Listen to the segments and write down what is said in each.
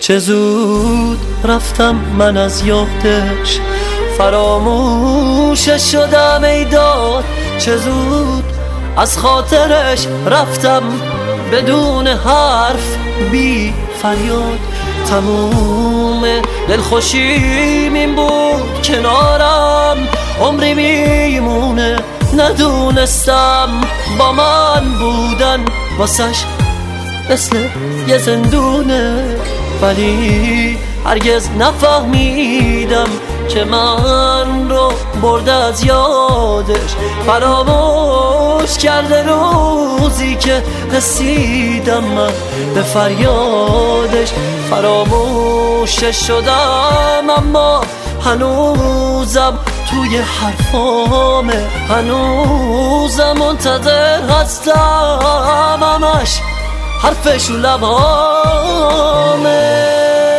چه زود رفتم من از یادش، فراموشش شدم ای داد. چه زود از خاطرش رفتم بدون حرف بی فریاد. تموم دلخوشیم این بود کنارم، عمری میمونه ندونستم با من بودن واسش مثل یه زندونه. ولی هرگز نفهمیدم که من رو برده از یادش، فراموش کرده روزی که رسیدم من به فریادش. فراموشش شدم اما هنوزم توی حرفامه، هنوزم منتظر هستم، همش حرفش و لبامه.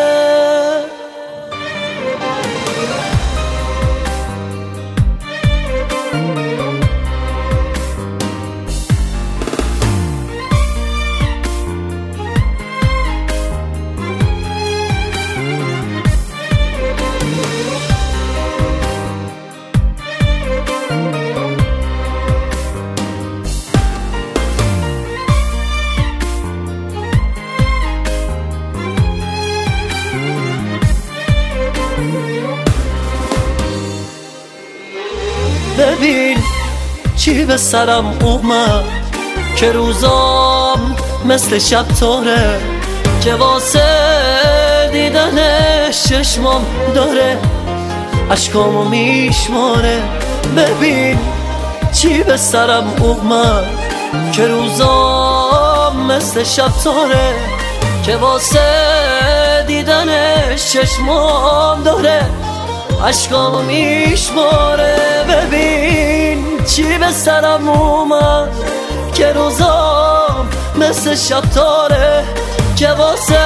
ببین چی به سرم اومد که روزام مثل شب تاره، که واسه دیدنش چشمام داره اشکامو میشماره. ببین چی به سرم اومد که روزام مثل شب تاره، که واسه دیدنش چشمام داره اشکامو میشماره. ببین چی به سرم اومد که روزام مثل شب تاره، که واسه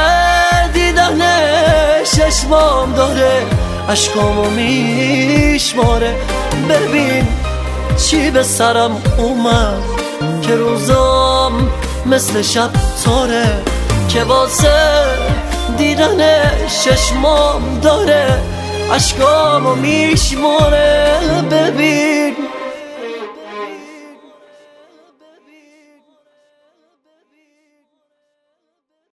دیدنش چشمام داره اشکامو میشماره. ببین چی به سرم اومد که روزام مثل شب تاره، که واسه دیدنش چشمام داره اشکامو میشماره. ببین